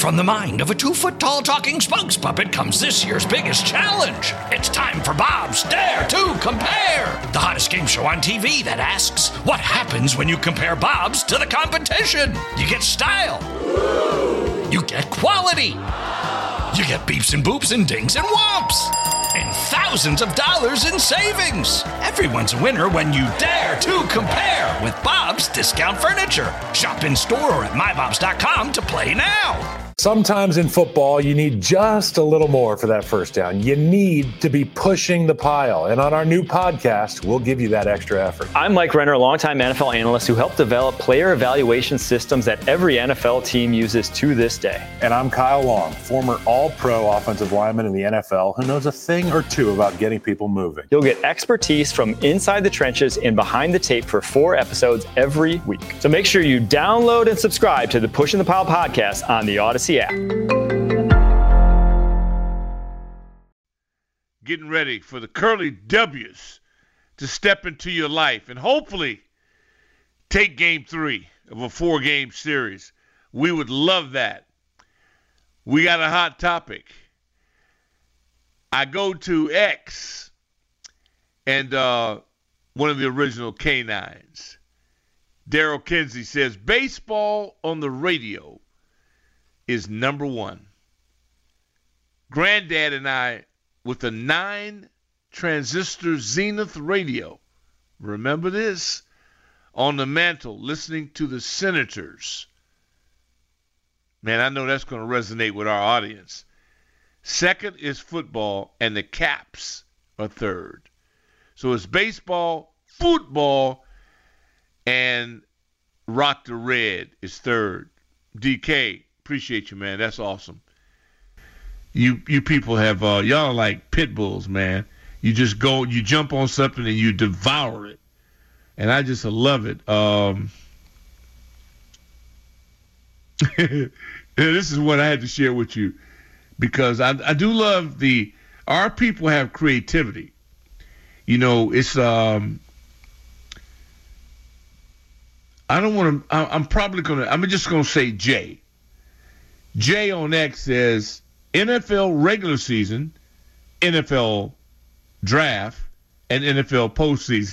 From the mind of a 2-foot-tall talking spokes puppet comes this year's biggest challenge. It's time for Bob's Dare to Compare, the hottest game show on TV that asks, what happens when you compare Bob's to the competition? You get style. You get quality. You get beeps and boops and dings and whomps. And thousands of dollars in savings. Everyone's a winner when you dare to compare with Bob's Discount Furniture. Shop in store or at mybobs.com to play now. Sometimes in football, you need just a little more for that first down. You need to be pushing the pile. And on our new podcast, we'll give you that extra effort. I'm Mike Renner, a longtime NFL analyst who helped develop player evaluation systems that every NFL team uses to this day. And I'm Kyle Long, former all-pro offensive lineman in the NFL who knows a thing or two about getting people moving. You'll get expertise from inside the trenches and behind the tape for 4 episodes every week. So make sure you download and subscribe to the Pushing the Pile podcast on the Odyssey app. Getting ready for the Curly W's to step into your life and hopefully take game 3 of a 4-game series. We would love that. We got a hot topic. I go to X and one of the original K9s, Daryl Kinsey, says baseball on the radio is number 1. Granddad and I, with a 9-transistor Zenith radio, remember this, on the mantle, listening to the Senators. Man, I know that's going to resonate with our audience. Second is football, and the Caps are third. So it's baseball, football, and Rock the Red is third. DK, appreciate you, man. That's awesome. You people have y'all are like pit bulls, man. You just go, you jump on something and you devour it, and I just love it. This is what I had to share with you because I do love our people have creativity. You know, it's I'm just gonna say Jay. Jay on X says NFL regular season, NFL draft, and NFL postseason.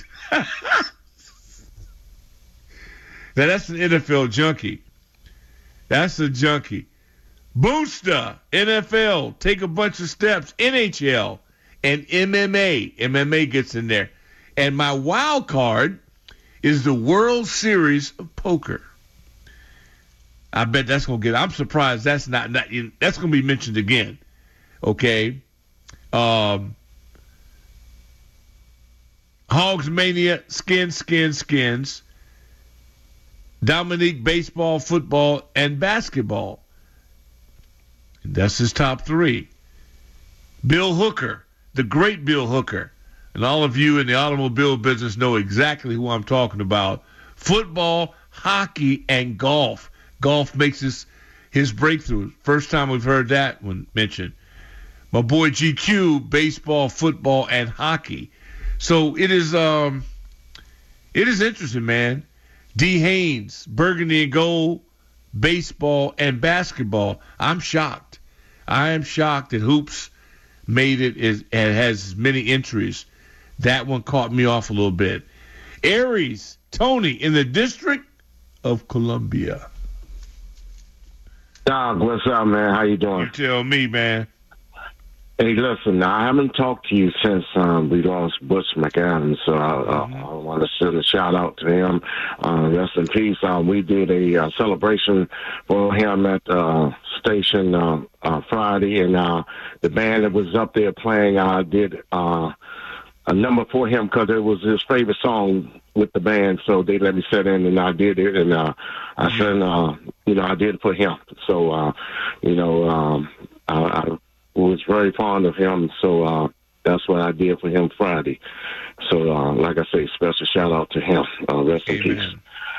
Now that's an NFL junkie. That's a junkie. Booster, NFL, take a bunch of steps. NHL and MMA. MMA gets in there. And my wild card is the World Series of Poker. I bet that's going to I'm surprised that's not that's going to be mentioned again. Okay. Hogs Mania, skins. Dominique, baseball, football, and basketball. And that's his top 3. Bill Hooker, the great Bill Hooker. And all of you in the automobile business know exactly who I'm talking about. Football, hockey, and golf. Golf makes his breakthrough. First time we've heard that one mentioned. My boy GQ, baseball, football, and hockey. So it is interesting, man. D. Haynes, burgundy and gold, baseball, and basketball. I'm shocked. I am shocked that Hoops made it and has many entries. That one caught me off a little bit. Aries, Tony, in the District of Columbia. Dog, what's up, man? How you doing? You tell me, man. Hey, listen, I haven't talked to you since we lost Butch McAdams, so I want to send a shout-out to him. Rest in peace. We did a celebration for him at station Friday, and the band that was up there playing did a number for him because it was his favorite song with the band, so they let me sit in, and I did it, and I did it for him. So, I was very fond of him, so that's what I did for him Friday. So, like I say, special shout-out to him. Rest in peace.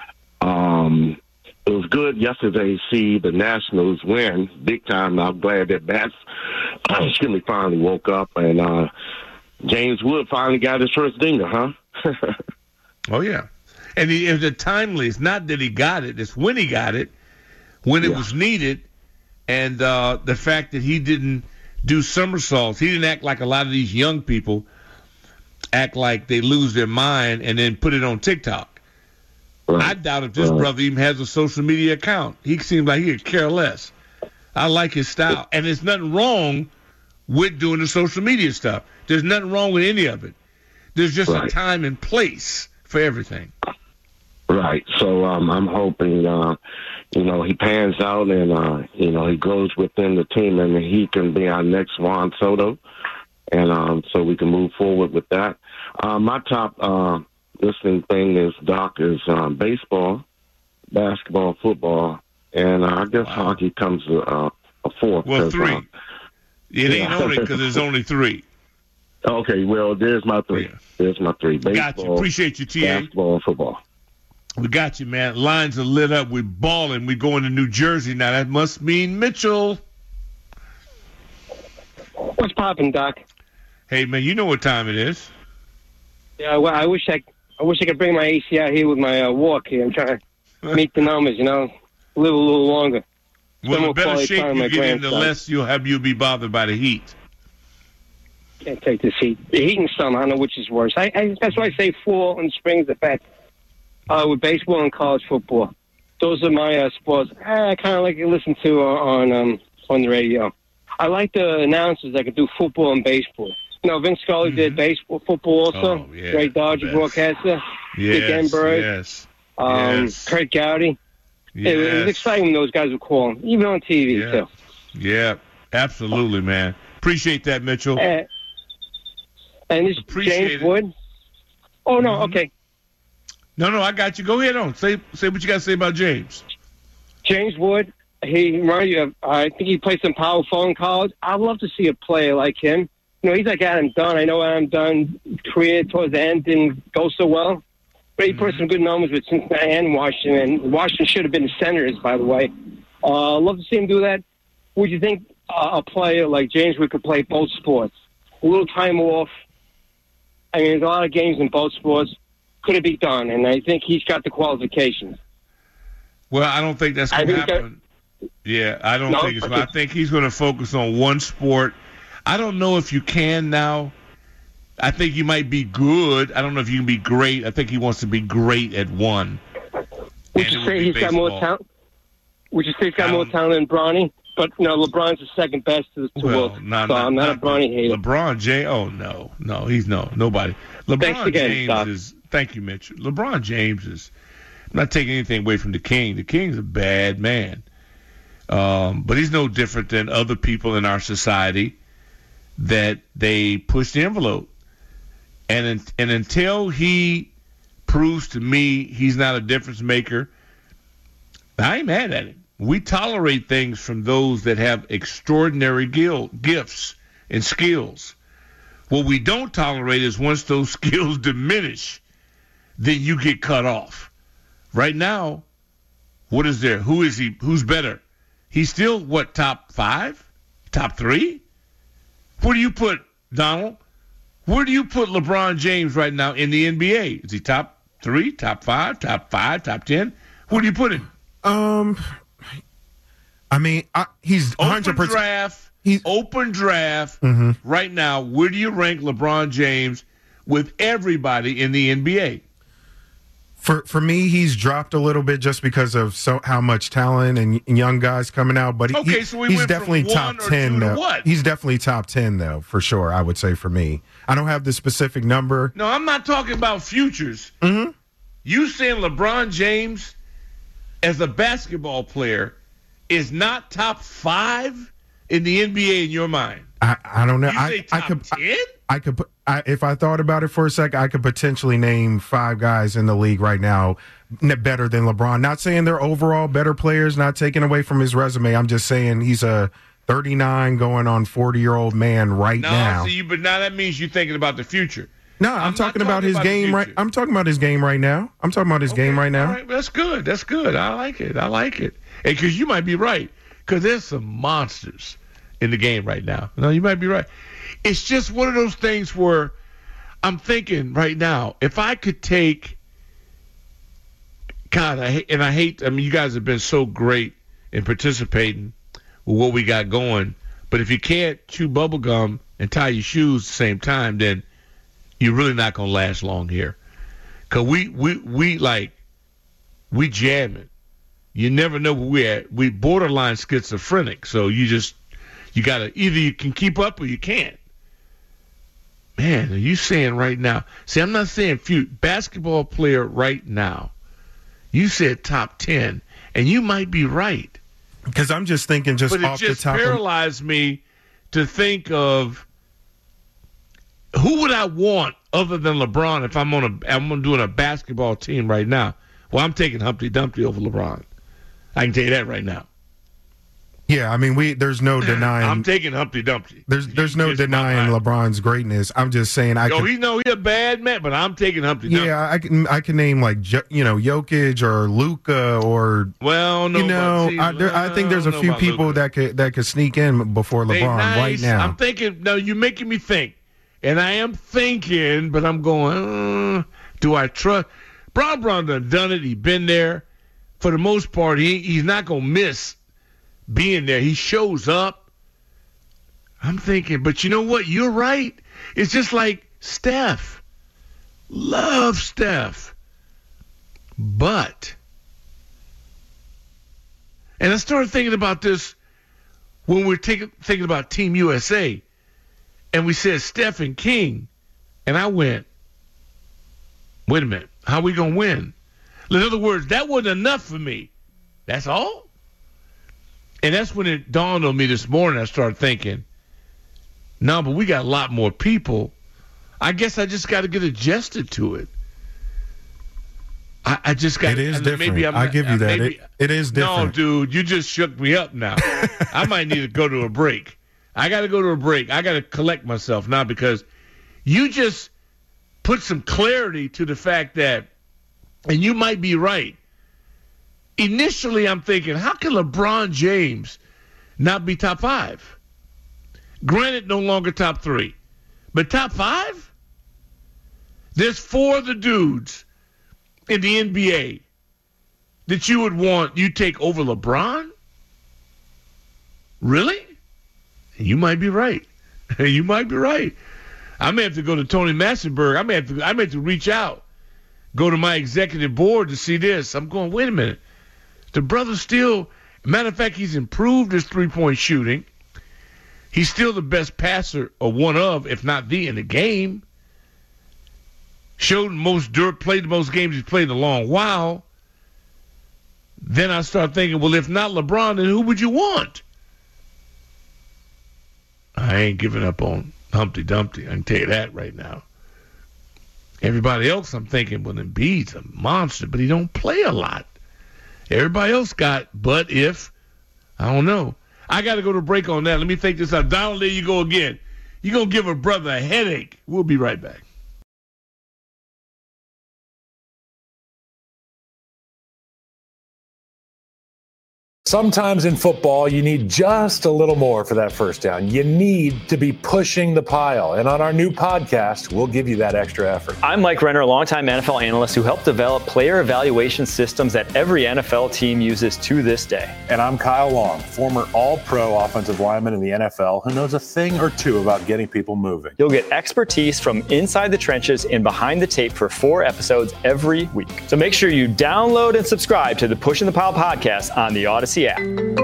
It was good yesterday to see the Nationals win big time. I'm glad that Bats finally woke up, and James Wood finally got his first dinger, huh? Oh, yeah. And it was timely. It's not that he got it. It's when he got it, when it was needed, And the fact that he didn't do somersaults, he didn't act like a lot of these young people act like they lose their mind and then put it on TikTok. Right. I doubt if this brother even has a social media account. He seems like he could care less. I like his style. And there's nothing wrong with doing the social media stuff. There's nothing wrong with any of it. There's just a time and place for everything. Right. So I'm hoping, he pans out and, he grows within the team and he can be our next Juan Soto. And so we can move forward with that. My top listening thing is, Doc, is baseball, basketball, football, and I guess hockey comes a fourth. Well, three. It ain't only because there's only three. Okay, well, there's my three. Yeah. There's my three. Baseball, got you. Appreciate you, TA. Basketball and football. We got you, man. Lines are lit up. We're balling. We're going to New Jersey now. That must mean Mitchell. What's poppin', Doc? Hey, man, you know what time it is. Yeah, well, I wish I could bring my AC out here with my walk here. I'm trying to meet the numbers, live a little longer. Well, the better shape you get in, the less you'll be bothered by the heat. Can't take this heat. The heat and sun, I don't know which is worse. That's why I say fall and spring is the best. With baseball and college football. Those are my sports. I kind of like to listen to on the radio. I like the announcers that can do football and baseball. Vince Scully did baseball, football also. Oh, yeah, great Dodger broadcaster. Dick Enberg. Yes. Kurt Gowdy. Yes. It was exciting when those guys were calling, even on TV, too. Yeah, absolutely, man. Appreciate that, Mitchell. And this James Wood. Oh, no, okay. No, I got you. Go ahead on. Say what you got to say about James. James Wood, he reminds you of, I think he played some power forward in college. I'd love to see a player like him. He's like Adam Dunn. I know Adam Dunn's career towards the end didn't go so well. But he put some good numbers with Cincinnati and Washington. And Washington should have been the Senators, by the way. I'd love to see him do that. Would you think a player like James Wood could play both sports? A little time off. I mean, there's a lot of games in both sports. Could it be done? And I think he's got the qualifications. Well, I don't think that's going to happen. I don't think it's going to. I think he's going to focus on one sport. I don't know if you can now. I think you might be good. I don't know if you can be great. I think he wants to be great at one. Would you say he's got more talent? Would you say he's got more talent than Bronny? But LeBron's the second best to Wilt. So I'm not a Bronny hater. LeBron James. Oh no, he's nobody. LeBron James is. Thank you, Mitch. LeBron James is. I'm not taking anything away from the King. The King's a bad man, but he's no different than other people in our society that they push the envelope. And until he proves to me he's not a difference maker, I ain't mad at him. We tolerate things from those that have extraordinary gifts and skills. What we don't tolerate is once those skills diminish, then you get cut off. Right now, what is there? Who is he? Who's better? He's still, top 5? Top 3? Where do you put, Donald? Where do you put LeBron James right now in the NBA? Is he top 3, top 5, top 10? Where do you put him? I mean, he's 100%. Open draft right now. Where do you rank LeBron James with everybody in the NBA? For me, he's dropped a little bit just because of how much talent and young guys coming out. But he's definitely top 10. He's definitely top 10, though, for sure, I would say for me. I don't have the specific number. No, I'm not talking about futures. Mm-hmm. You saying LeBron James, as a basketball player, is not top 5 in the NBA in your mind? I don't know. You say top 10? I could if I thought about it for a sec, I could potentially name 5 guys in the league right now better than LeBron. Not saying they're overall better players, not taking away from his resume. I'm just saying he's a 39 going on 40-year-old man now. But now that means you're thinking about the future. No, I'm talking about his game right. I'm talking about his game right now. Game right now. All right, that's good. That's good. I like it. Because you might be right. Because there's some monsters in the game right now. No, you might be right. It's just one of those things where I'm thinking right now, if I could take, God, I mean, you guys have been so great in participating. with what we got going. But if you can't chew bubble gum and tie your shoes at the same time, then you're really not going to last long here. Because we jamming. You never know where we're at. We borderline schizophrenic. So you got to, either you can keep up or you can't. Man, are you saying right now? See, I'm not saying few. Basketball player right now. You said top 10, and you might be right. Because I'm just thinking off the top of... But it just paralyzed me to think of who would I want other than LeBron if I'm doing a basketball team right now. Well, I'm taking Humpty Dumpty over LeBron. I can tell you that right now. Yeah, I mean, there's no denying. I'm taking Humpty Dumpty. There's no denying LeBron's greatness. I'm just saying he's a bad man, but I'm taking Humpty Dumpty. Yeah, I can name Jokic or Luka or I think there's a few people Luka. that could sneak in before LeBron right now. I'm thinking. No, you're making me think, and I am thinking, but I'm going. Do I trust? Bron done it. He's been there. For the most part, he's not gonna miss being there. He shows up. I'm thinking, but you know what? You're right. It's just like Steph. Love Steph. But, and I started thinking about this when we were thinking about Team USA, and we said Steph and King, and I went, wait a minute, how are we going to win? In other words, that wasn't enough for me. That's all? And that's when it dawned on me this morning. I started thinking, no, but we got a lot more people. I guess I just got to get adjusted to it. I just got. It is different. I give you that. It is different. No, dude, you just shook me up now. I might need to go to a break. I got to go to a break. I got to collect myself now because you just put some clarity to the fact that, and you might be right. Initially, I'm thinking, how can LeBron James not be top 5? Granted, no longer top 3. But top 5? There's 4 of the dudes in the NBA that you would want you take over LeBron? Really? You might be right. You might be right. I may have to go to Tony Massenberg. I may have to reach out, go to my executive board to see this. I'm going, wait a minute. The brother still, matter of fact, he's improved his three-point shooting. He's still the best passer, or one of, if not the, in the game. Showed played the most games he's played in a long while. Then I start thinking, well, if not LeBron, then who would you want? I ain't giving up on Humpty Dumpty. I can tell you that right now. Everybody else, I'm thinking, well, Embiid's a monster, but he don't play a lot. Everybody else got, but if, I don't know. I got to go to break on that. Let me think this out. Donald, there you go again. You're going to give a brother a headache. We'll be right back. Sometimes in football, you need just a little more for that first down. You need to be pushing the pile. And on our new podcast, we'll give you that extra effort. I'm Mike Renner, a longtime NFL analyst who helped develop player evaluation systems that every NFL team uses to this day. And I'm Kyle Long, former all-pro offensive lineman in the NFL who knows a thing or two about getting people moving. You'll get expertise from inside the trenches and behind the tape for 4 episodes every week. So make sure you download and subscribe to the Pushing the Pile podcast on the Odyssey app.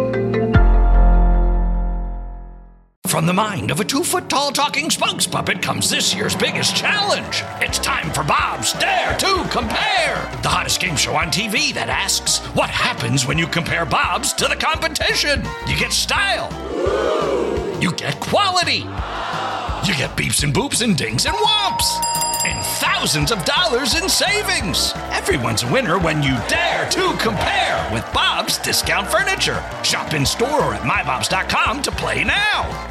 From the mind of a 2-foot-tall talking spokes puppet comes this year's biggest challenge. It's time for Bob's Dare to Compare, the hottest game show on TV that asks, what happens when you compare Bob's to the competition? You get style. You get quality. You get beeps and boops and dings and whomps. And thousands of dollars in savings. Everyone's a winner when you dare to compare with Bob's Discount Furniture. Shop in store or at mybobs.com to play now.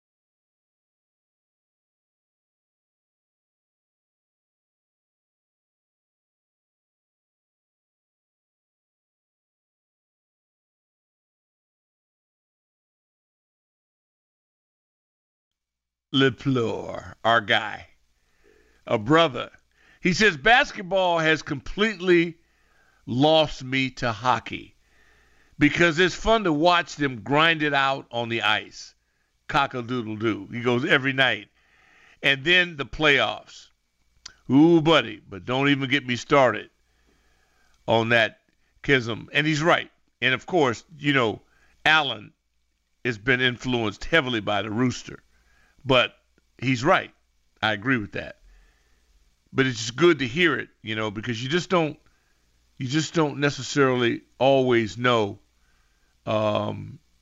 LeFleur, our guy, a brother. He says, basketball has completely lost me to hockey because it's fun to watch them grind it out on the ice. Cock-a-doodle-doo. He goes every night. And then the playoffs. Ooh, buddy, but don't even get me started on that Kism. And he's right. And, of course, you know, Allen has been influenced heavily by the Rooster. But he's right. I agree with that. But it's just good to hear it, you know, because you just don't necessarily always know where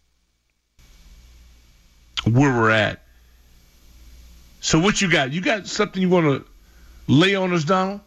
we're at. So what you got? You got something you want to lay on us, Donald?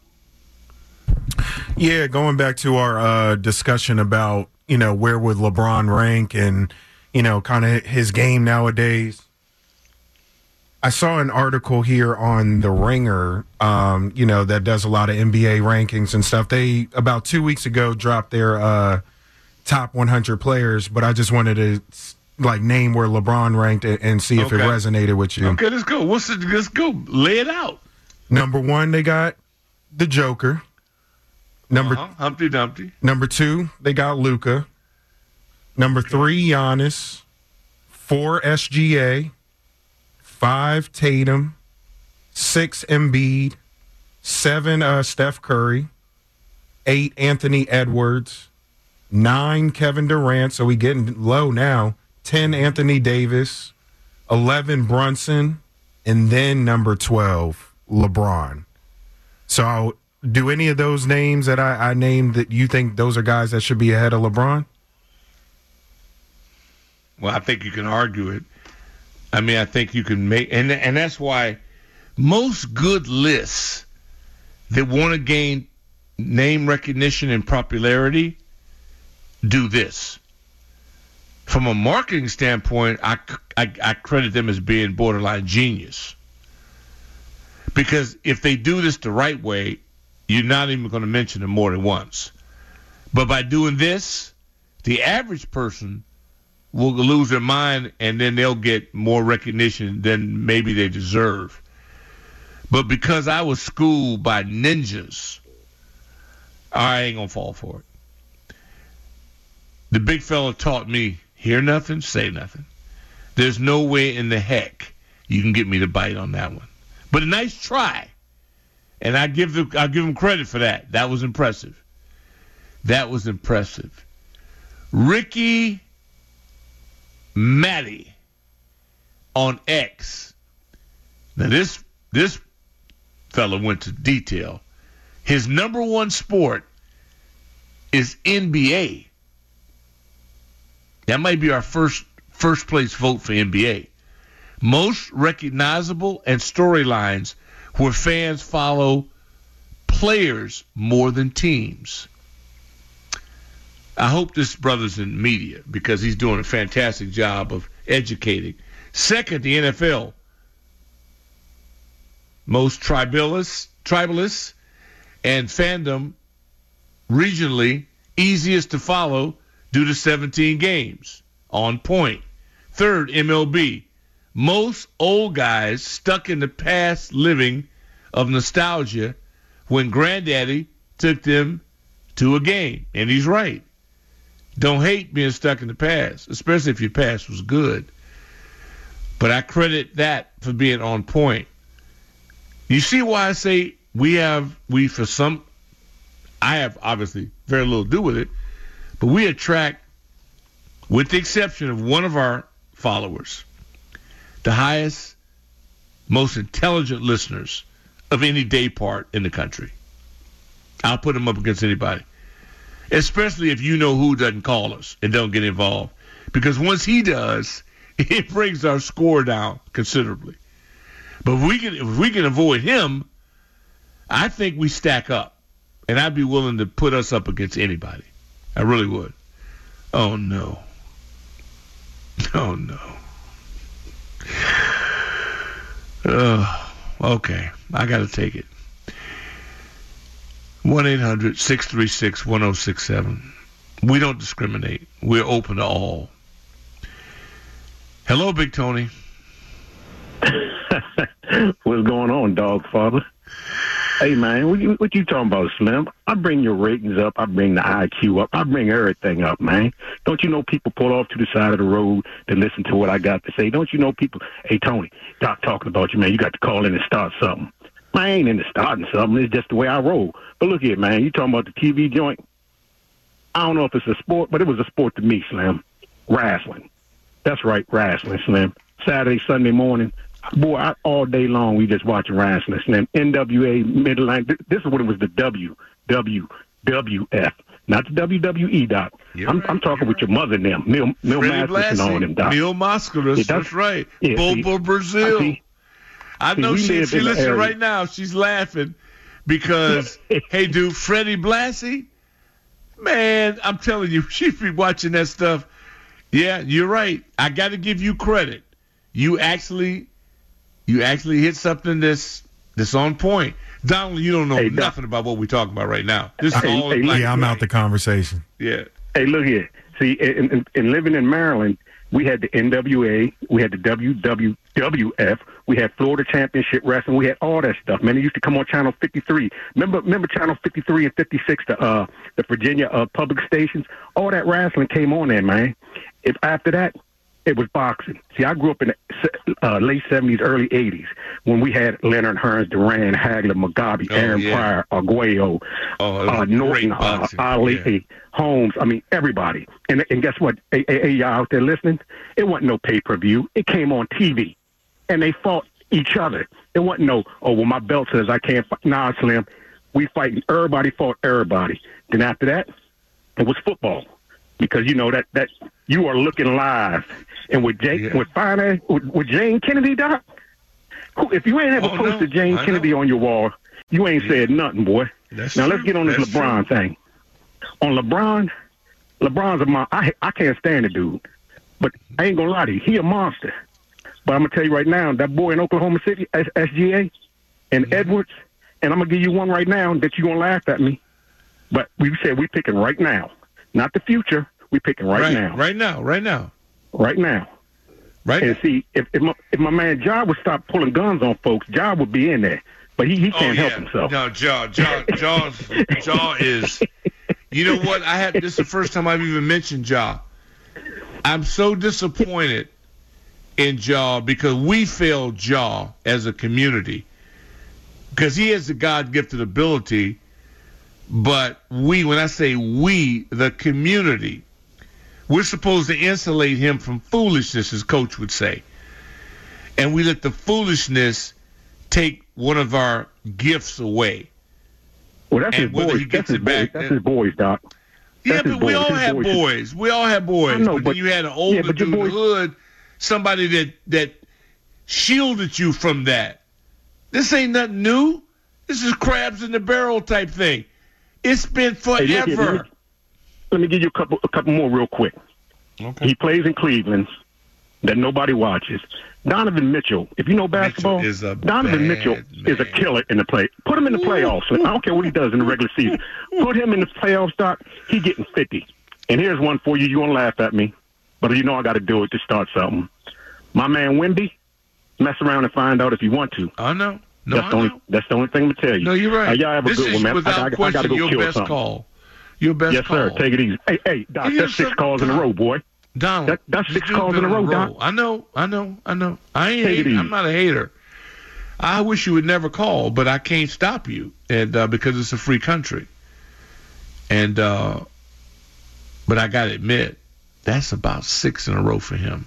Yeah, going back to our discussion about, you know, where would LeBron rank and, you know, kind of his game nowadays. I saw an article here on The Ringer, you know, that does a lot of NBA rankings and stuff. They, about 2 weeks ago, dropped their top 100 players, but I just wanted to, like, name where LeBron ranked and see if it resonated with you. Okay, let's go. Let's go. Lay it out. Number 1, they got the Joker. Humpty Dumpty. Number 2, they got Luka. Number 3, Giannis. 4, SGA. 5, Tatum. 6, Embiid. 7, Steph Curry. 8, Anthony Edwards. 9, Kevin Durant. So we getting low now. 10, Anthony Davis. 11, Brunson. And then number 12, LeBron. So do any of those names that I named that you think those are guys that should be ahead of LeBron? Well, I think you can argue it. I mean, I think you can make, and that's why most good lists that want to gain name recognition and popularity do this. From a marketing standpoint, I credit them as being borderline genius. Because if they do this the right way, you're not even going to mention them more than once. But by doing this, the average person will lose their mind, and then they'll get more recognition than maybe they deserve. But because I was schooled by ninjas, I ain't going to fall for it. The big fella taught me, hear nothing, say nothing. There's no way in the heck you can get me to bite on that one. But a nice try. And I'll give him credit for that. That was impressive. Ricky Matty on X. Now this fella went to detail. His number one sport is NBA. That might be our first place vote for NBA. Most recognizable and storylines where fans follow players more than teams. I hope this brother's in media because he's doing a fantastic job of educating. Second, the NFL. Most tribalists and fandom regionally easiest to follow due to 17 games. On point. Third, MLB. Most old guys stuck in the past living of nostalgia when granddaddy took them to a game. And he's right. Don't hate being stuck in the past, especially if your past was good. But I credit that for being on point. You see why I say I have obviously very little to do with it, but we attract, with the exception of one of our followers, the highest, most intelligent listeners of any day part in the country. I'll put them up against anybody. Especially if you know who doesn't call us and don't get involved. Because once he does, it brings our score down considerably. But if we can avoid him, I think we stack up. And I'd be willing to put us up against anybody. I really would. Oh, no. Oh, no. Okay. I got to take it. 1-800-636-1067. We don't discriminate. We're open to all. Hello, Big Tony. What's going on, dog father? Hey, man, what you talking about, Slim? I bring your ratings up. I bring the IQ up. I bring everything up, man. Don't you know people pull off to the side of the road to listen to what I got to say? Don't you know people, hey, Tony, Doc talking about you, man. You got to call in and start something. I ain't into starting something. It's just the way I roll. But look here, man. You talking about the TV joint? I don't know if it's a sport, but it was a sport to me, Slim. Wrestling. That's right, wrestling, Slim. Saturday, Sunday morning. Boy, all day long we just watching wrestling, Slim. NWA, Midland. This is when it was the WWF, not the WWE, Doc. I'm talking with your mother and them. Mil Masters and all them, Doc. Mil Máscaras, that's right. Yeah, Bobo Brazil. I know she listening right now. She's laughing because, hey, dude, Freddie Blassie, man, I'm telling you, she'd be watching that stuff. Yeah, you're right. I got to give you credit. You actually hit something that's on point. Donald, you don't know nothing about what we're talking about right now. This is all I'm out the conversation. Yeah. Hey, look here. See, in living in Maryland, we had the NWA, we had the WWF, we had Florida Championship Wrestling, we had all that stuff. Man, it used to come on Channel 53. Remember Channel 53 and 56, the Virginia public stations? All that wrestling came on there, man. After that, it was boxing. See, I grew up in the late 70s, early 80s when we had Leonard Hearns, Duran, Hagler, Mugabe, Aaron Pryor, Arguello, Norton, Ali, Holmes. I mean, everybody. And guess what? Hey, y'all out there listening? It wasn't no pay-per-view. It came on TV. And they fought each other. It wasn't my belt says I can't fight. Nah, Slim. We fighting. Everybody fought everybody. Then after that, it was football. Because you know that you are looking live, and with Jane Kennedy, Doc. If you ain't ever posted Jane Kennedy on your wall, you ain't said nothing, boy. Let's get on this LeBron thing. On LeBron's I can't stand the dude, but I ain't gonna lie to you, he a monster. But I'm gonna tell you right now, that boy in Oklahoma City, SGA, and Edwards, and I'm gonna give you one right now that you gonna laugh at me, but we said we picking right now. Not the future. We're picking right now. Right now. And see, if my man Ja would stop pulling guns on folks, Ja would be in there. But he can't help himself. No, Ja is. You know what? This is the first time I've even mentioned Ja. I'm so disappointed in Ja because we failed Ja as a community because he has the God-gifted ability. But when I say we, the community, we're supposed to insulate him from foolishness, as Coach would say. And we let the foolishness take one of our gifts away. Well, that's his boys. That's his boys, Doc. Yeah, but we all have boys. We all have boys. I know, but then you had an older dude in the hood, somebody that shielded you from that. This ain't nothing new. This is crabs in the barrel type thing. It's been forever. Let me give you a couple more real quick. Okay. He plays in Cleveland that nobody watches. Donovan Mitchell, if you know basketball, Donovan Mitchell is a killer in the play. Put him in the playoffs. I don't care what he does in the regular season. Put him in the playoffs, Doc. He getting 50. And here's one for you. You want to laugh at me, but you know I got to do it to start something. My man Wemby, mess around and find out if you want to. I know. That's the only thing I'm going to tell you. No, you're right. Y'all have a good one, man. Without question, I got to go kill something. Call. Your best yes, call. Yes, sir. Take it easy. Hey, Doc, that's 6 calls in a row, boy. Donald, that's 6 calls in a row, Doc. I know. I ain't hating. I'm not a hater. I wish you would never call, but I can't stop you, and because it's a free country. And but I got to admit, that's about 6 in a row for him.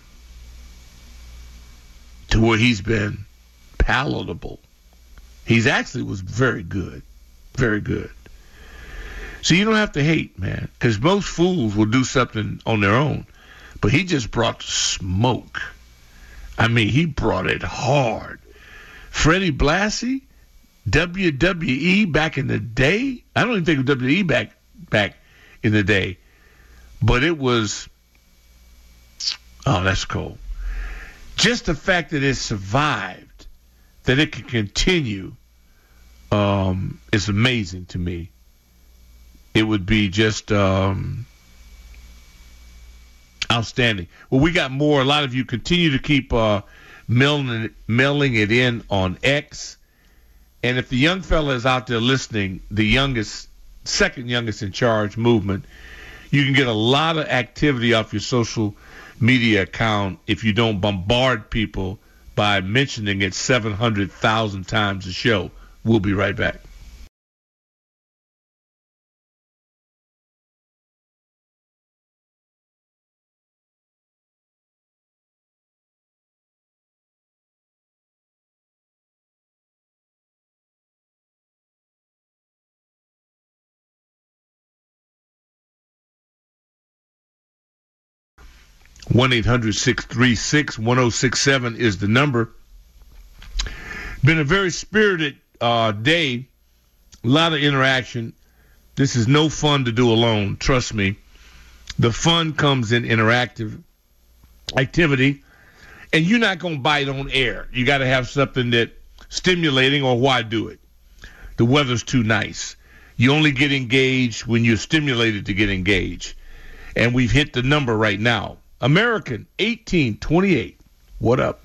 To where he's been palatable. He's actually was very good. Very good. So you don't have to hate, man, because most fools will do something on their own. But he just brought the smoke. I mean, he brought it hard. Freddie Blassie, WWE back in the day. I don't even think of WWE back in the day. But it was, that's cool. Just the fact that it survived, that it can continue, is amazing to me. It would be just outstanding. Well, we got more. A lot of you continue to keep mailing it in on X. And if the young fella is out there listening, the second youngest in charge movement, you can get a lot of activity off your social media account if you don't bombard people by mentioning it 700,000 times a show. We'll be right back. One 1-800-636-1067 is the number. Been a very spirited day. A lot of interaction. This is no fun to do alone. Trust me. The fun comes in interactive activity. And you're not going to bite on air. You got to have something that stimulating, or why do it? The weather's too nice. You only get engaged when you're stimulated to get engaged. And we've hit the number right now. American 1828. What up?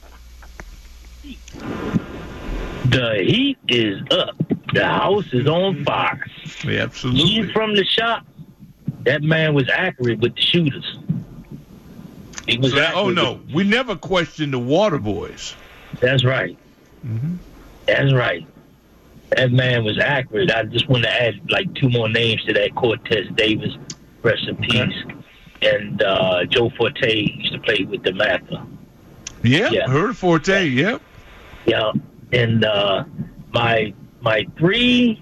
The heat is up. The house is on fire. Yeah, absolutely. He's from the shop. That man was accurate with the shooters. He was oh, no. We never questioned the water boys. That's right. Mm-hmm. That's right. That man was accurate. I just want to add like two more names to that. Cortez Davis, rest in peace. And Joe Forte used to play with the Mather. Yeah, heard Forte, yep. Yeah. And my three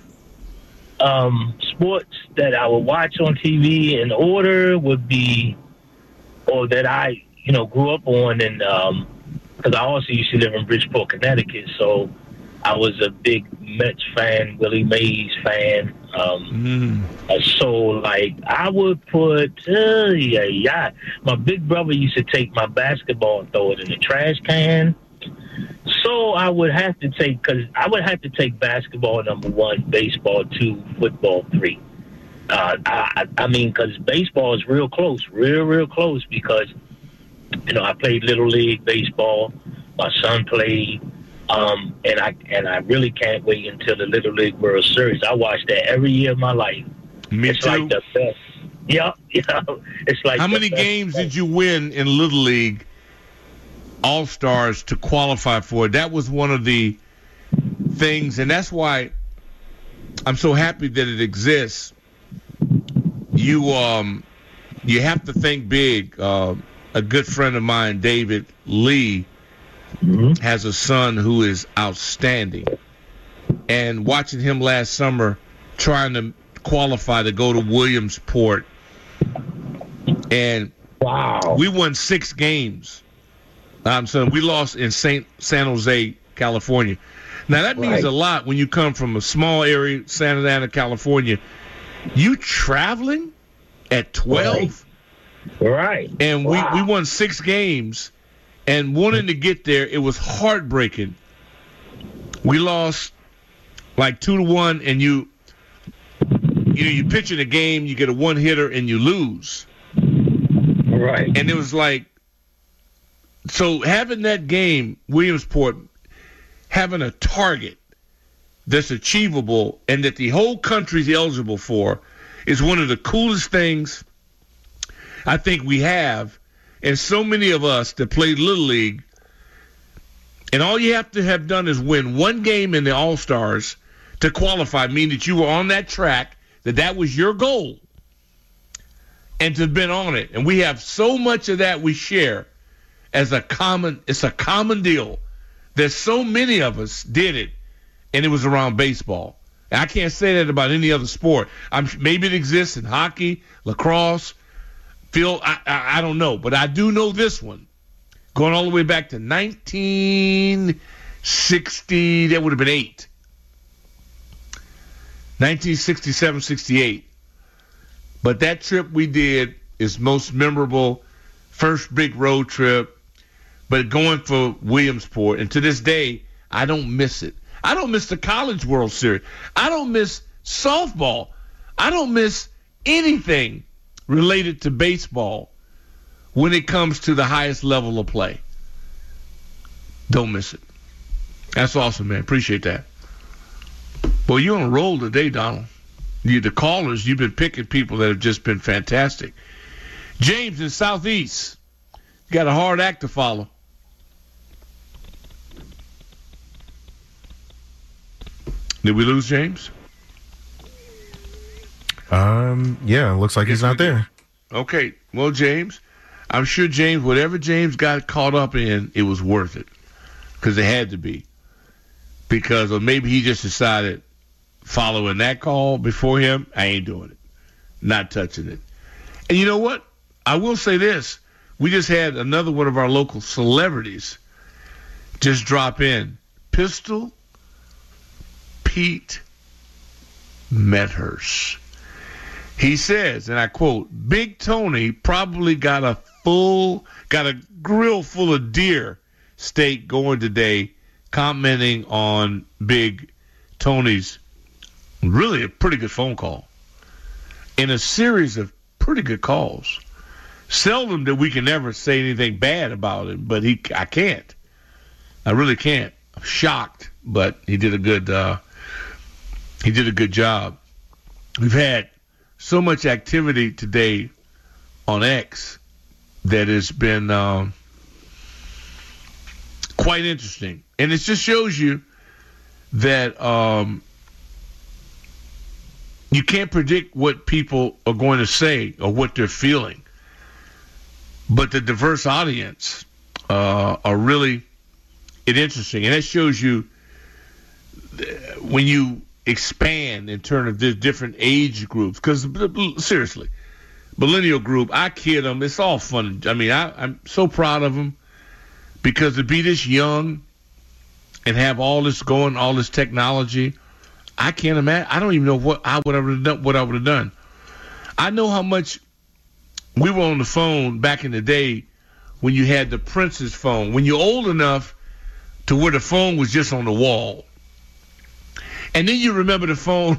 sports that I would watch on TV in order would be, or that I, grew up on, and because I also used to live in Bridgeport, Connecticut, so I was a big Mets fan, Willie Mays fan. So, like, I would put, my big brother used to take my basketball and throw it in the trash can. So I would have to take basketball number 1, baseball 2, football 3. I mean, because baseball is real close, real close, because, I played Little League baseball. My son played. And I really can't wait until the Little League World Series. I watch that every year of my life. Me too. Like the best. Yeah. It's like how many games did you win in Little League All-Stars to qualify for it? That was one of the things, and that's why I'm so happy that it exists. You have to think big. A good friend of mine, David Lee, has a son who is outstanding. And watching him last summer trying to qualify to go to Williamsport, and we won 6 games. So we lost in San Jose, California. Now, that means a lot when you come from a small area, Santa Ana, California. You traveling at 12? Right. And we won 6 games. And wanting to get there, it was heartbreaking. We lost like 2-1, and you pitch in a game, you get a one-hitter, and you lose. Right. And it was like, so having that game, Williamsport, having a target that's achievable and that the whole country's eligible for is one of the coolest things I think we have. And so many of us that played Little League, and all you have to have done is win one game in the All-Stars to qualify, meaning that you were on that track, that was your goal, and to have been on it. And we have so much of that we share as it's a common deal that so many of us did it, and it was around baseball. And I can't say that about any other sport. Maybe it exists in hockey, lacrosse, Phil, I don't know, but I do know this one. Going all the way back to 1960, that would have been 8. 1967, 68. But that trip we did is most memorable. First big road trip, but going for Williamsport. And to this day, I don't miss it. I don't miss the College World Series. I don't miss softball. I don't miss anything related to baseball when it comes to the highest level of play. Don't miss it. That's awesome, man. Appreciate that. Well, you're on a roll today, Donald. The callers, you've been picking people that have just been fantastic. James in Southeast. You got a hard act to follow. Did we lose James? Yeah, looks like he's not there. Okay. Well, James, I'm sure James, whatever James got caught up in, it was worth it. Because it had to be. Or maybe he just decided, following that call before him, I ain't doing it. Not touching it. And you know what? I will say this. We just had another one of our local celebrities just drop in. Pistol Pete Medhurst. He says, and I quote, Big Tony probably got a grill full of deer steak going today, commenting on Big Tony's really a pretty good phone call in a series of pretty good calls. Seldom that we can ever say anything bad about him, but I can't. I really can't. I'm shocked, but he did a good job. We've had so much activity today on X that has been quite interesting. And it just shows you that you can't predict what people are going to say or what they're feeling. But the diverse audience are really interesting. And that shows you when you expand in terms of the different age groups. Because, seriously, millennial group, I kid them. It's all fun. I mean, I'm so proud of them because to be this young and have all this going, all this technology, I can't imagine. I don't even know what I would have done. I know how much we were on the phone back in the day when you had the Princess phone. When you're old enough to where the phone was just on the wall. And then you remember the phone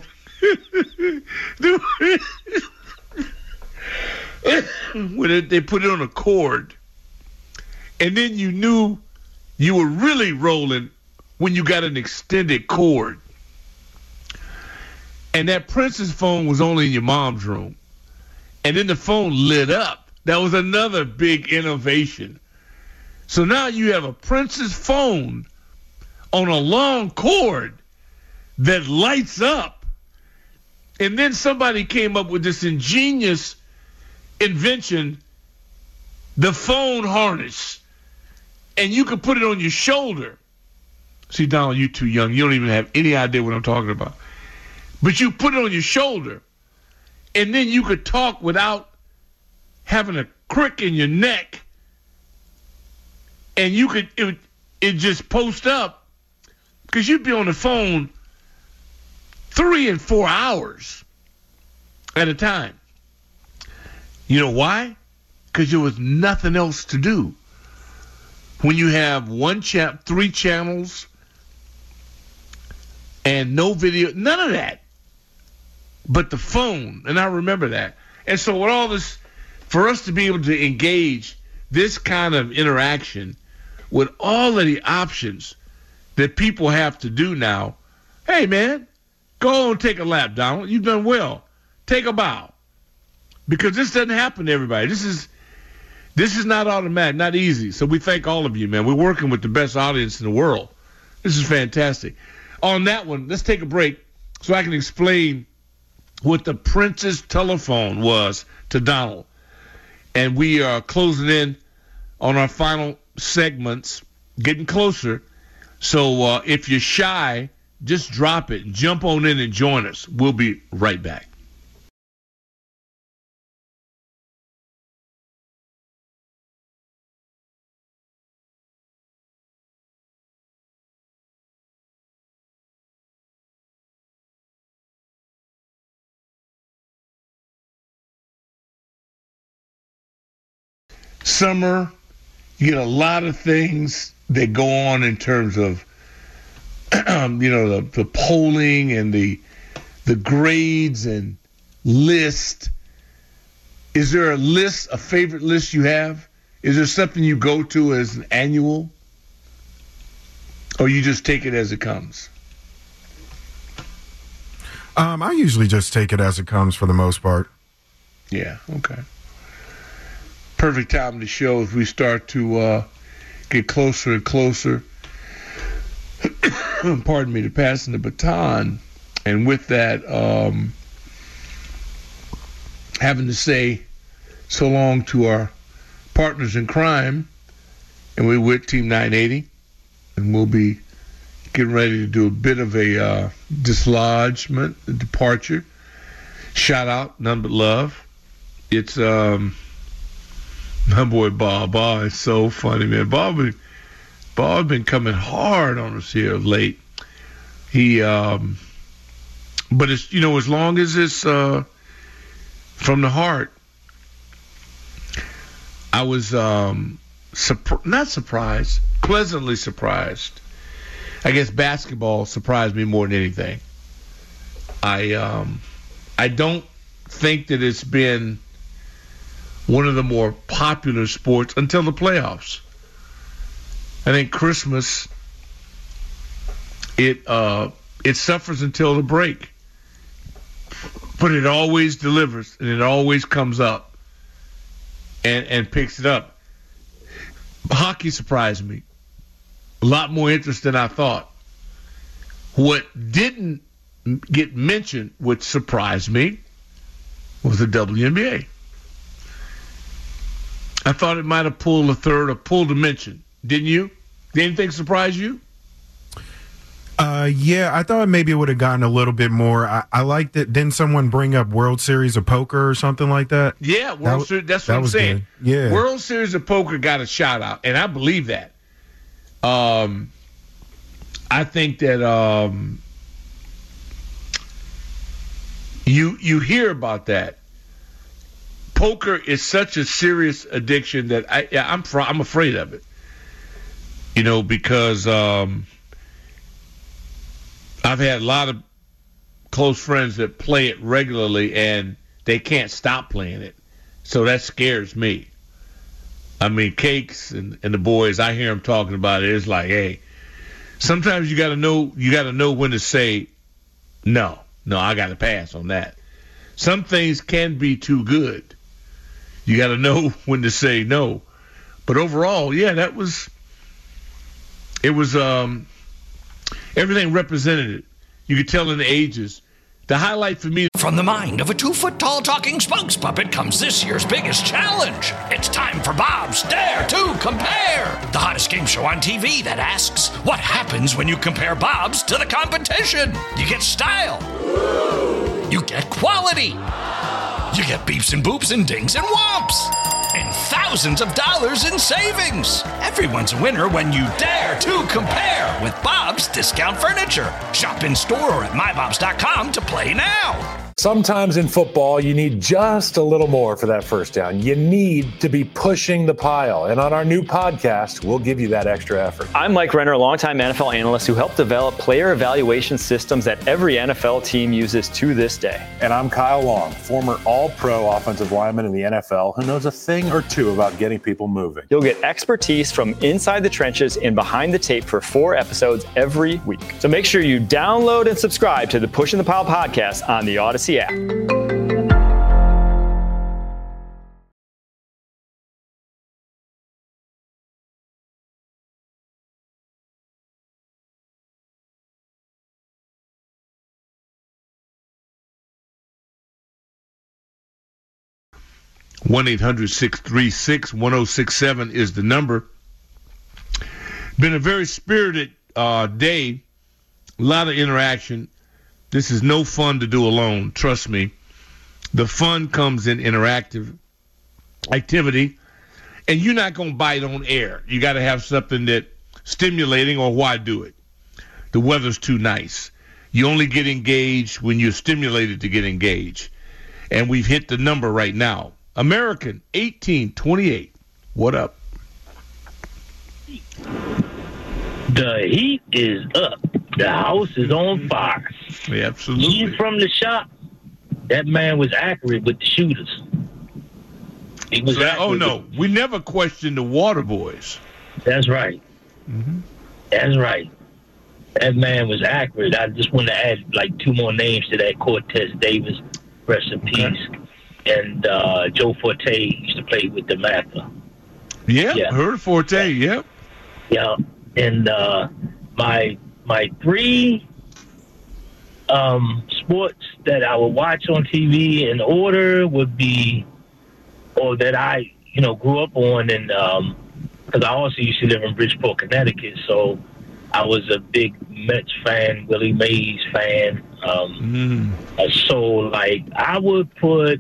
when they put it on a cord. And then you knew you were really rolling when you got an extended cord. And that Princess phone was only in your mom's room. And then the phone lit up. That was another big innovation. So now you have a Princess phone on a long cord that lights up. And then somebody came up with this ingenious invention, the phone harness. And you could put it on your shoulder. See, Donald, you're too young. You don't even have any idea what I'm talking about. But you put it on your shoulder, and then you could talk without having a crick in your neck. And you could, it just post up, because you'd be on the phone 3 and 4 hours at a time. You know why? Because there was nothing else to do. When you have 3 channels and no video, none of that. But the phone, and I remember that. And so with all this, for us to be able to engage this kind of interaction with all of the options that people have to do now, hey, man, go and take a lap, Donald. You've done well. Take a bow. Because this doesn't happen to everybody. This is not automatic, not easy. So we thank all of you, man. We're working with the best audience in the world. This is fantastic. On that one, let's take a break so I can explain what the Princess telephone was to Donald. And we are closing in on our final segments, getting closer. So if you're shy, just drop it. Jump on in and join us. We'll be right back. Summer, you get a lot of things that go on in terms of, the polling and the grades and list. Is there a favorite list you have? Is there something you go to as an annual? Or you just take it as it comes? I usually just take it as it comes for the most part. Yeah, okay. Perfect time to show as we start to get closer and closer, pardon me, to passing the baton. And with that, having to say so long to our partners in crime, and we're with Team 980, and we'll be getting ready to do a bit of a dislodgement, a departure. Shout out, none but love. It's my boy Bob. Bob is so funny, man. Bob has been coming hard on us here late. He, but it's, you know, as long as it's from the heart. I was not surprised, pleasantly surprised. I guess basketball surprised me more than anything. I don't think that it's been one of the more popular sports until the playoffs. I think Christmas, it suffers until the break, but it always delivers and it always comes up and picks it up. Hockey surprised me. A lot more interest than I thought. What didn't get mentioned, which surprised me, was the WNBA. I thought it might have pulled a third or pulled a mention. Didn't you? Did anything surprise you? Yeah, I thought maybe it would have gotten a little bit more. I liked it. Didn't someone bring up World Series of Poker or something like that? Yeah, World Series. That's what I'm saying. Good. Yeah, World Series of Poker got a shout out, and I believe that. I think that you hear about that. Poker is such a serious addiction that I'm afraid of it. You know, because I've had a lot of close friends that play it regularly and they can't stop playing it. So that scares me. I mean, Cakes and the boys, I hear them talking about it. It's like, hey, sometimes you got to know when to say no, I got to pass on that. Some things can be too good. You got to know when to say no. But overall, yeah, it was everything represented it. You could tell in the ages. The highlight for me. From the mind of a 2-foot-tall talking spokes puppet comes this year's biggest challenge. It's time for Bob's Dare to Compare, the hottest game show on TV that asks, what happens when you compare Bob's to the competition? You get style. You get quality. You get beeps and boops and dings and whomps. And thousands of dollars in savings. Everyone's a winner when you dare to compare with Bob's Discount Furniture. Shop in store or at mybobs.com to play now. Sometimes in football, you need just a little more for that first down. You need to be pushing the pile. And on our new podcast, we'll give you that extra effort. I'm Mike Renner, a longtime NFL analyst who helped develop player evaluation systems that every NFL team uses to this day. And I'm Kyle Long, former all-pro offensive lineman in the NFL who knows a thing or two about getting people moving. You'll get expertise from inside the trenches and behind the tape for 4 episodes every week. So make sure you download and subscribe to the Pushing the Pile podcast on the Odyssey app. 1-800-636-1067 is the number. Been a very spirited day. A lot of interaction. This is no fun to do alone, trust me. The fun comes in interactive activity, and you're not going to bite on air. You got to have something that stimulating, or why do it? The weather's too nice. You only get engaged when you're stimulated to get engaged. And we've hit the number right now. American 1828. What up? The heat is up. The house is on fire. Yeah, absolutely. He's from the shop. That man was accurate with the shooters. He was oh, no. We never questioned the water boys. That's right. Mm-hmm. That's right. that man was accurate. I just want to add like 2 more names to that. Cortez Davis, rest in peace, and Joe Forte used to play with the Mather. Yeah, heard of Forte. Yep. Yeah, and my 3 sports that I would watch on TV in order would be, or that I grew up on, and because I also used to live in Bridgeport, Connecticut, so I was a big Mets fan, Willie Mays fan. So, like, I would put,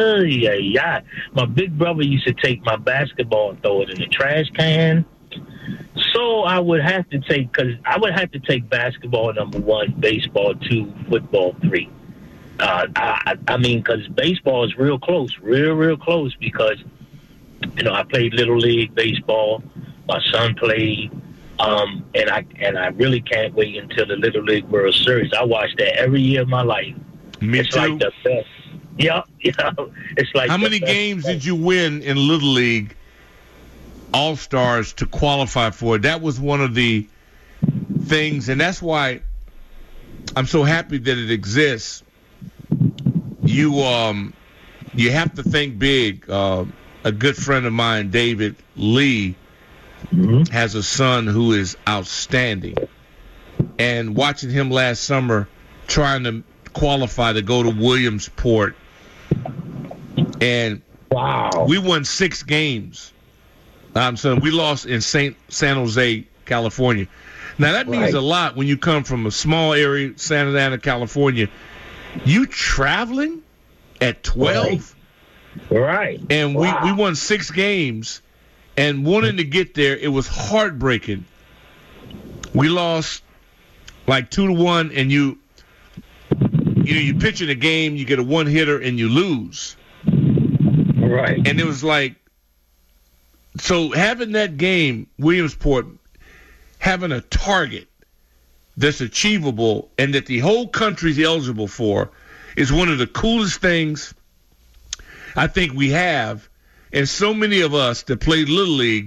my big brother used to take my basketball and throw it in the trash can. So I would have to take, basketball number 1, baseball 2, football 3. I mean, because baseball is real close, real close, because, I played Little League baseball. My son played. And I really can't wait until the Little League World Series. I watch that every year of my life. Me too. Like the best. Yeah. It's like how many games did you win in Little League All-Stars to qualify for it? That was one of the things, and that's why I'm so happy that it exists. You have to think big. A good friend of mine, David Lee, has a son who is outstanding. And watching him last summer trying to qualify to go to Williamsport, and we won 6 games. So we lost in San Jose, California. Now, that means a lot when you come from a small area, Santa Ana, California. You traveling at 12? Right. And we won 6 games. And wanting to get there, it was heartbreaking. We lost like 2-1, and you pitch in a game, you get a 1-hitter, and you lose. Right. And it was like, so having that game, Williamsport, having a target that's achievable and that the whole country's eligible for is one of the coolest things I think we have. And so many of us that played Little League,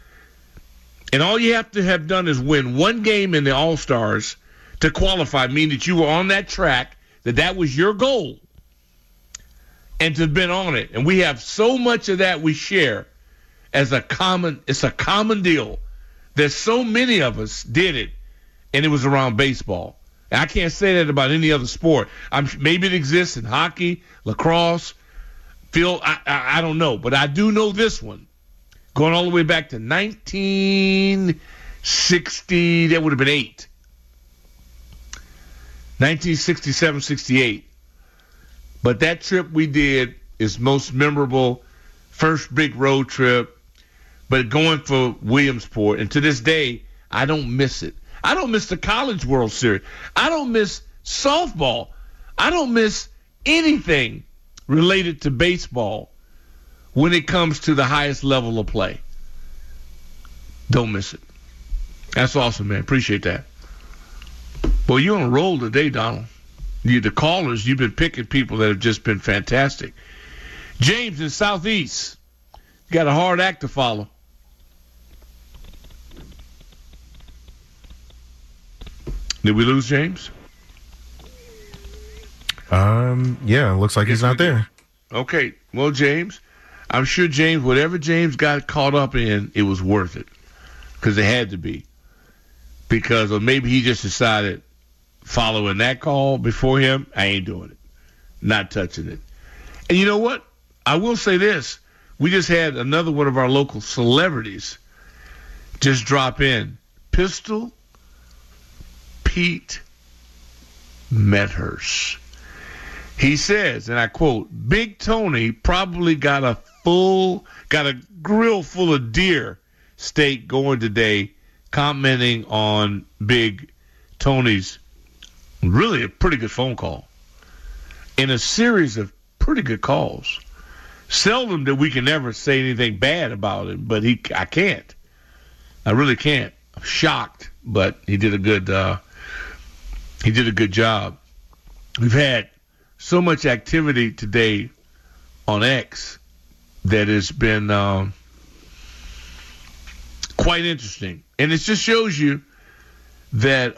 and all you have to have done is win 1 game in the All-Stars to qualify, meaning that you were on that track, that was your goal, and to have been on it. And we have so much of that we share as it's a common deal. There's so many of us did it, and it was around baseball. And I can't say that about any other sport. Maybe it exists in hockey, lacrosse, Phil, I don't know, but I do know this one. Going all the way back to 1960, that would have been 8. 1967, 68. But that trip we did is most memorable. First big road trip, but going for Williamsport. And to this day, I don't miss it. I don't miss the College World Series. I don't miss softball. I don't miss anything related to baseball when it comes to the highest level of play. Don't miss it. That's awesome, man. Appreciate that. Well, you're on a roll today, Donald. The callers, you've been picking people that have just been fantastic. James in Southeast, got a hard act to follow. Did we lose James? Yeah, looks like he's not there. Okay. Well, James, I'm sure James, whatever James got caught up in, it was worth it. Because it had to be. Because, or maybe he just decided, following that call before him, I ain't doing it. Not touching it. And you know what? I will say this. We just had another one of our local celebrities just drop in. Pistol Pete Medhurst. He says, and I quote, Big Tony probably got a grill full of deer steak going today, commenting on Big Tony's really a pretty good phone call in a series of pretty good calls. Seldom that we can ever say anything bad about him, but I can't. I really can't. I'm shocked, but he did a good job. We've had so much activity today on X that has been quite interesting. And it just shows you that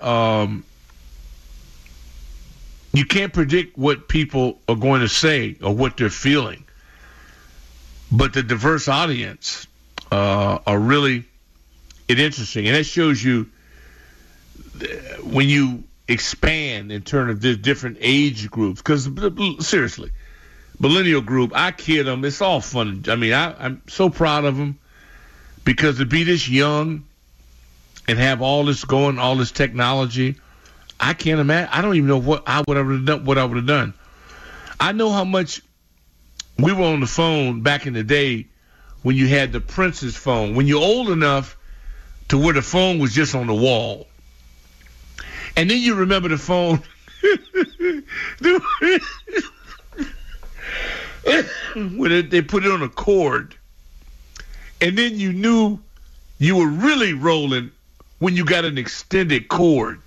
you can't predict what people are going to say or what they're feeling. But the diverse audience are really interesting. And that shows you when you expand in terms of the different age groups. Because, seriously, millennial group, I kid them. It's all fun. I mean, I'm so proud of them because to be this young and have all this going, all this technology, I can't imagine. I don't even know what I would have done. I know how much we were on the phone back in the day when you had the Princess phone. When you're old enough to where the phone was just on the wall. And then you remember the phone. When they put it on a cord. And then you knew you were really rolling when you got an extended cord.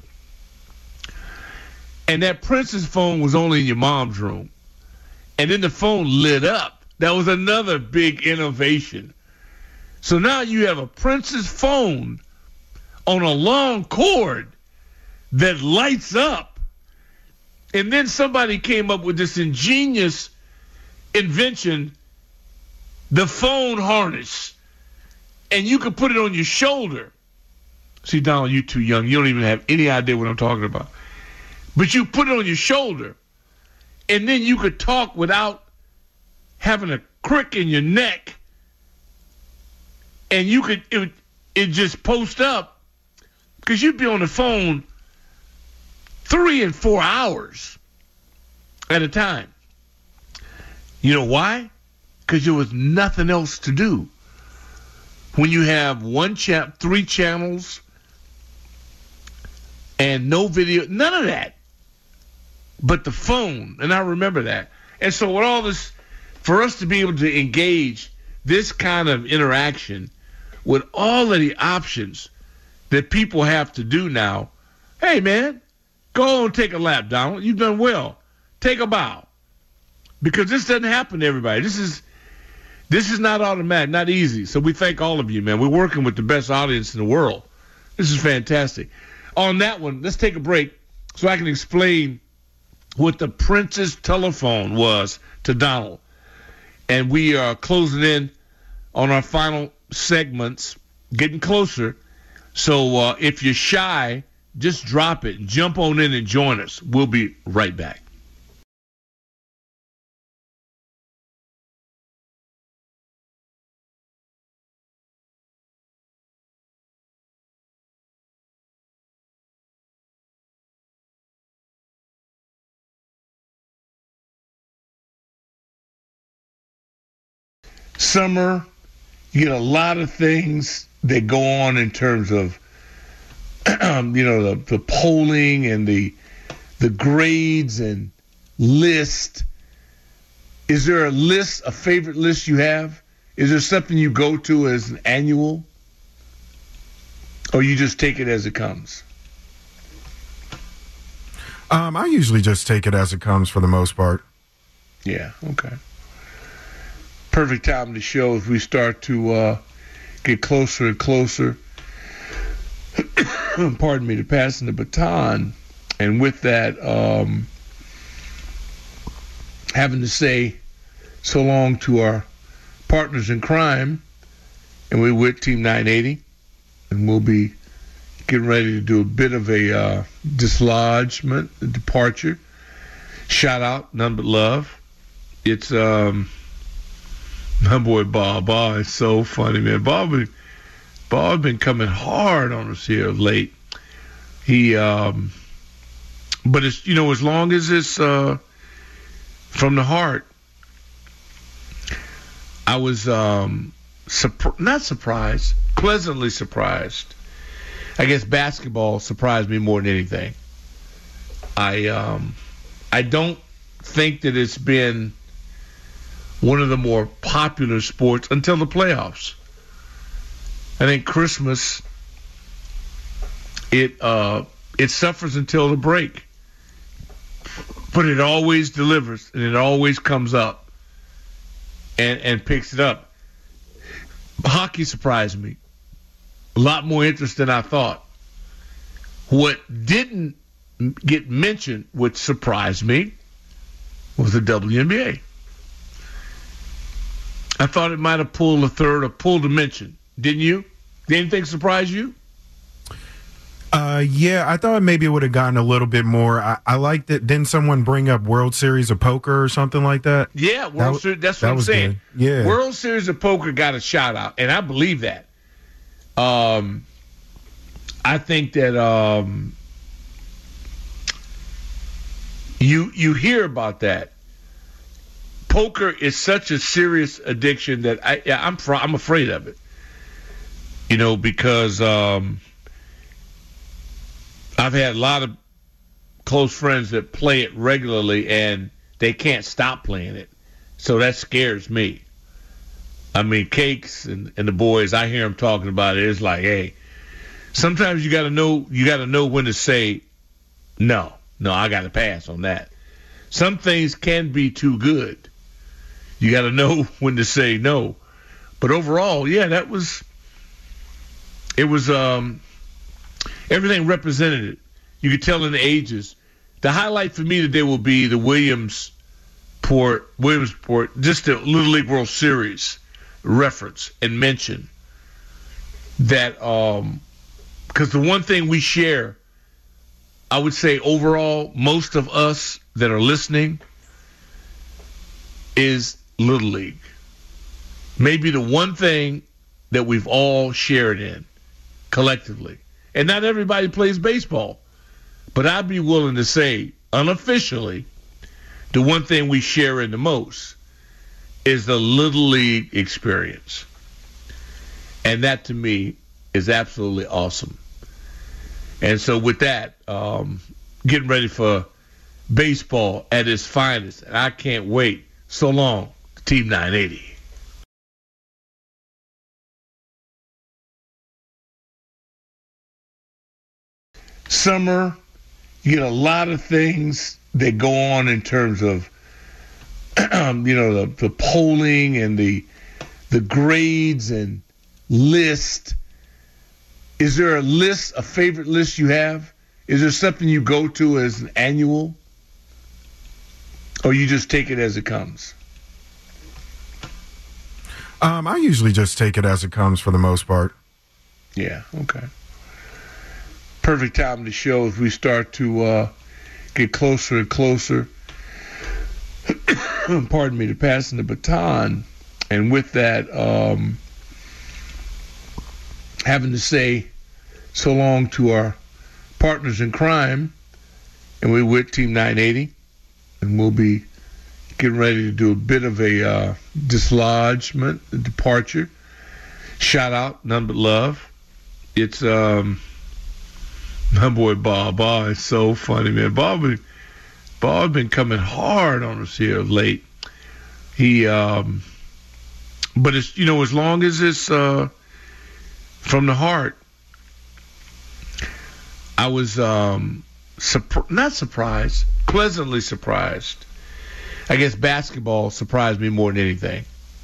And that Princess phone was only in your mom's room. And then the phone lit up. That was another big innovation. So now you have a Princess phone on a long cord that lights up. And then somebody came up with this ingenious invention, the phone harness. And you could put it on your shoulder. See, Donald, you're too young. You don't even have any idea what I'm talking about. But you put it on your shoulder, and then you could talk without having a crick in your neck. And you could, it just post up, because you'd be on the phone 3 and 4 hours at a time. You know why? Because there was nothing else to do. When you have 3 channels and no video, none of that. But the phone, and I remember that. And so with all this, for us to be able to engage this kind of interaction with all of the options that people have to do now, hey, man, go and take a lap, Donald. You've done well. Take a bow. Because this doesn't happen to everybody. This is not automatic, not easy. So we thank all of you, man. We're working with the best audience in the world. This is fantastic. On that one, let's take a break so I can explain what the Princess telephone was to Donald. And we are closing in on our final segments, getting closer. So if you're shy, just drop it. Jump on in and join us. We'll be right back. Summer, you get a lot of things that go on in terms of, the polling and the grades and list. Is there a favorite list you have? Is there something you go to as an annual? Or you just take it as it comes? I usually just take it as it comes for the most part. Yeah, okay. Perfect time to show as we start to get closer and closer, pardon me, to passing the baton. And with that, having to say so long to our partners in crime, and we're with Team 980, and we'll be getting ready to do a bit of a dislodgement, a departure. Shout out, none but love. It's my boy Bob. Bob is so funny, man. Bob been coming hard on us here of late. He, but it's, as long as it's from the heart. I was not surprised, pleasantly surprised. I guess basketball surprised me more than anything. I don't think that it's been one of the more popular sports until the playoffs. I think Christmas, it suffers until the break. But it always delivers, and it always comes up and picks it up. Hockey surprised me. A lot more interest than I thought. What didn't get mentioned, which surprised me, was the WNBA. I thought it might have pulled a third or pulled a mention. Didn't you? Did anything surprise you? Yeah, I thought maybe it would have gotten a little bit more. I like that. Didn't someone bring up World Series of Poker or something like that? Yeah, Series, that's what I'm saying. Good. Yeah, World Series of Poker got a shout out, and I believe that. I think that you hear about that. Poker is such a serious addiction that I'm afraid of it. You know, because I've had a lot of close friends that play it regularly and they can't stop playing it. So that scares me. I mean, Cakes and the boys, I hear them talking about it. It's like, hey, sometimes you got to know when to say no, I got to pass on that. Some things can be too good. You got to know when to say no. But overall, yeah, it was everything represented it. You could tell in the ages. The highlight for me today will be the Williamsport, just the Little League World Series reference and mention that, because the one thing we share, I would say overall, most of us that are listening, is Little League. Maybe the one thing that we've all shared in collectively. And not everybody plays baseball. But I'd be willing to say, unofficially, the one thing we share in the most is the Little League experience. And that, to me, is absolutely awesome. And so with that, getting ready for baseball at its finest. And I can't wait. So long, Team 980. Summer, you get a lot of things that go on in terms of, the polling and the grades and list. Is there a favorite list you have? Is there something you go to as an annual? Or you just take it as it comes? I usually just take it as it comes for the most part. Yeah, okay. Perfect time to show as we start to get closer and closer, pardon me, to passing the baton. And with that, having to say so long to our partners in crime, and we're with Team 980, and we'll be getting ready to do a bit of a dislodgement, a departure. Shout out, none but love. It's my boy Bob. Bob is so funny, man. Bob been coming hard on us here of late. He, but it's, as long as it's from the heart. I was not surprised, pleasantly surprised. I guess basketball surprised me more than anything.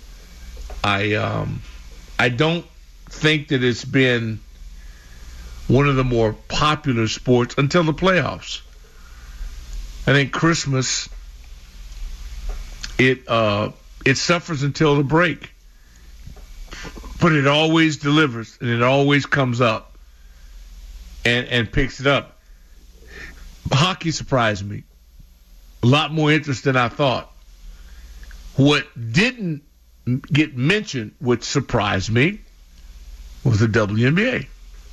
I don't think that it's been one of the more popular sports until the playoffs. I think Christmas, it suffers until the break, but it always delivers and it always comes up and picks it up. Hockey surprised me. A lot more interest than I thought. What didn't get mentioned, which surprised me, was the WNBA.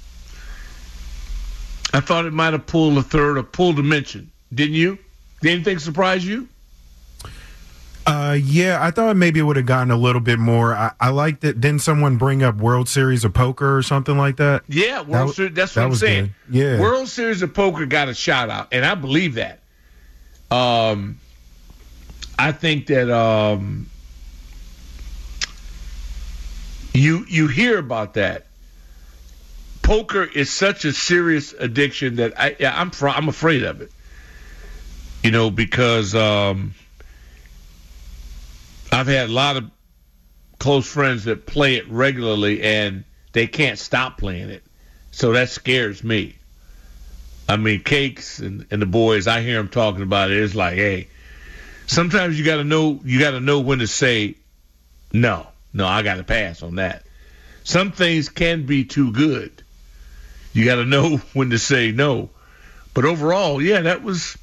I thought it might have pulled a third or pulled a mention. Didn't you? Did anything surprise you? Yeah, I thought maybe it would have gotten a little bit more. I like that. Didn't someone bring up World Series of Poker or something like that? Yeah, Series, that's what I'm saying. Good. Yeah, World Series of Poker got a shout out, and I believe that. I think that you hear about that. Poker is such a serious addiction that I'm afraid of it. Because I've had a lot of close friends that play it regularly and they can't stop playing it. So that scares me. I mean, Cakes and the boys, I hear them talking about it. It's like, hey, sometimes you got to know when to say, no, I got to pass on that. Some things can be too good. You got to know when to say no. But overall, yeah, it was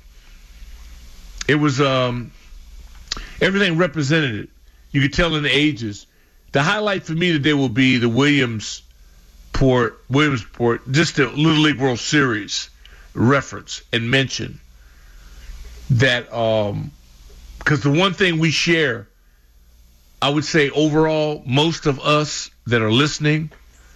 everything represented it. You could tell in the ages. The highlight for me today will be the Williamsport, just the Little League World Series reference and mention that, because the one thing we share, I would say overall, most of us that are listening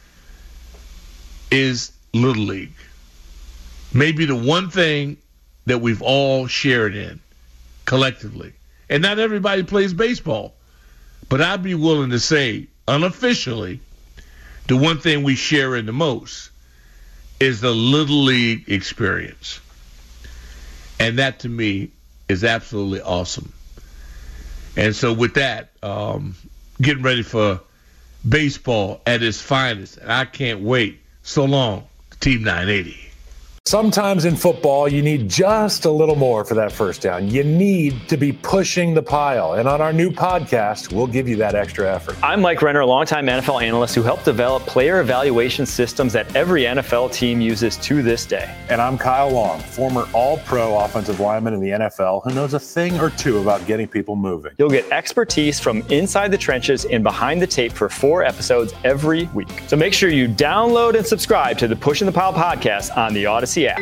is Little League. Maybe the one thing that we've all shared in collectively. And not everybody plays baseball. But I'd be willing to say, unofficially, the one thing we share in the most is the Little League experience. And that, to me, is absolutely awesome. And so with that, getting ready for baseball at its finest. And I can't wait. So long, Team 980. Sometimes in football, you need just a little more for that first down. You need to be pushing the pile. And on our new podcast, we'll give you that extra effort. I'm Mike Renner, a longtime NFL analyst who helped develop player evaluation systems that every NFL team uses to this day. And I'm Kyle Long, former all-pro offensive lineman in the NFL who knows a thing or two about getting people moving. You'll get expertise from inside the trenches and behind the tape for 4 episodes every week. So make sure you download and subscribe to the Pushing the Pile podcast on the Odyssey app.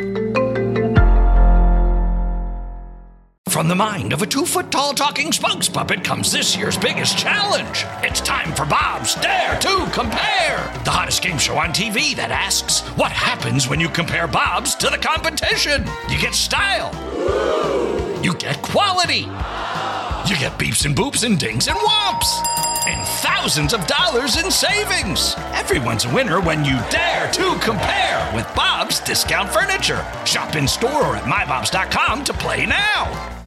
From the mind of a 2-foot-tall talking spokes puppet comes this year's biggest challenge. It's time for Bob's Dare to Compare, the hottest game show on TV that asks, what happens when you compare Bob's to the competition? You get style. You get quality. You get beeps and boops and dings and whomps. And thousands of dollars in savings. Everyone's a winner when you dare to compare with Bob's Discount Furniture. Shop in store or at mybobs.com to play now.